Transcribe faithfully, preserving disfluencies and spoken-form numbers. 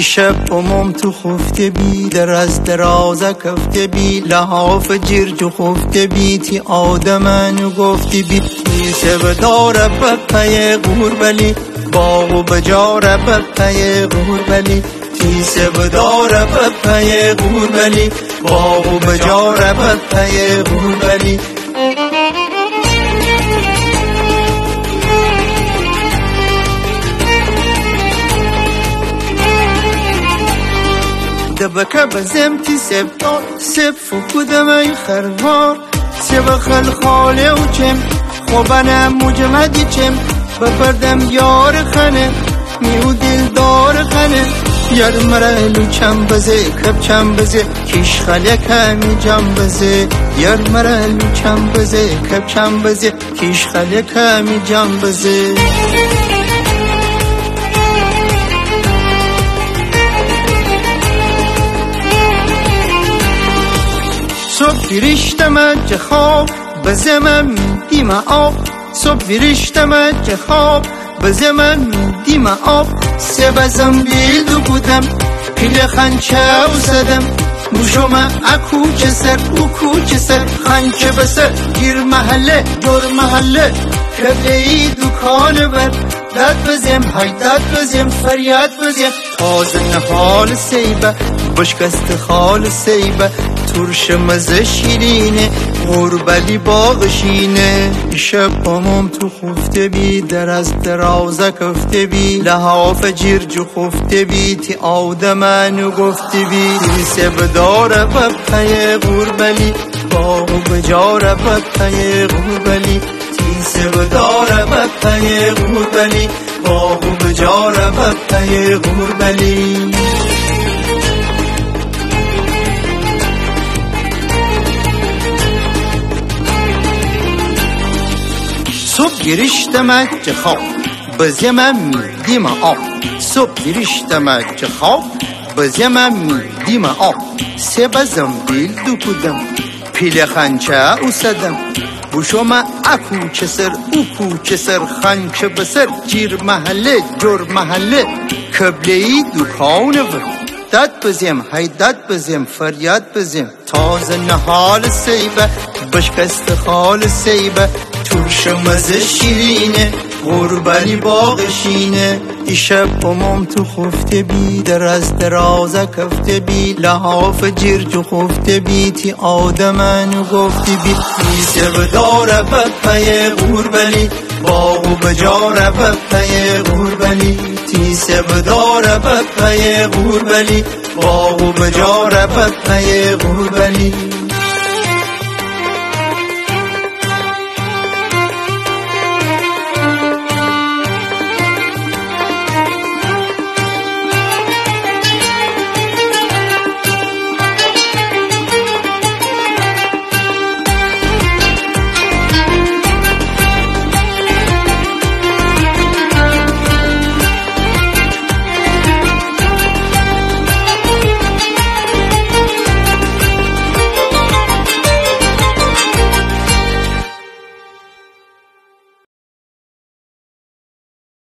شب امام تو خفته بی در از درازه کفته بی لحاف جرج و خفته بی تی آدمانو گفته بی نیسه بداره بپه غوربلی باغو بجاره بپه غوربلی تیسه بداره بپه غوربلی باغو بجاره بپه غوربلی دبکه بزم تی سبتا سب فکودم ای خروار سب خل خاله و چم خوبنم مجمدی چم بپردم یار خنه میو دل دار خنه یار مرالو چم بزه کب چم بزه کش خاله کمی جم بزه یار مرالو چم بزه کب چم بزه کش خاله کمی جم بزه صبح فرشتم چه خواب بزمم دیم آب صبح فرشتم چه خواب بزمم دیم آب سه بزم بیدو بودم پیل خنچه و زدم موشوم اکو چه سر اوکو چه سر خنچه بسر گیر محله دور محله کبله ای دکان بر داد بزم های داد بزم فریاد بزم تازه نحال سیبه بشکست خال سیبه ترش مزه شیرینه غوربلی باغشینه شب امام تو خفته بی در از درازه کفته بی لحاف جرج و خفته بی تی آدمانو گفته بی تیسه بداره بپه غوربلی باغو بجاره بپه غوربلی تیسه بداره بپه غوربلی باغو بجاره بپه غوربلی صبح گرشتم چه خواب بزیمم میدیم آب صبح گرشتم چه خواب بزیمم میدیم آب سه بزم بیل دو کدم پیل خنچه او سدم بوشوم اکو چه سر اوکو چه سر خنچه بسر جیر محله جور محله کبله ای دکان بر داد بزیم های داد بزیم فریاد بزیم تازه نحال سیبه بشکست خال سیبه ترش مزه شیرینه غوربلی باغشینه ای شب امام تو خفته بی در از درازه کفته بی لحاف جرج و خفته بی تی آدمانو گفته بی نیسه بداره بپه غوربلی باغو بجاره بپه غوربلی تیسه بداره بپه غوربلی باغو بجاره بپه غوربلی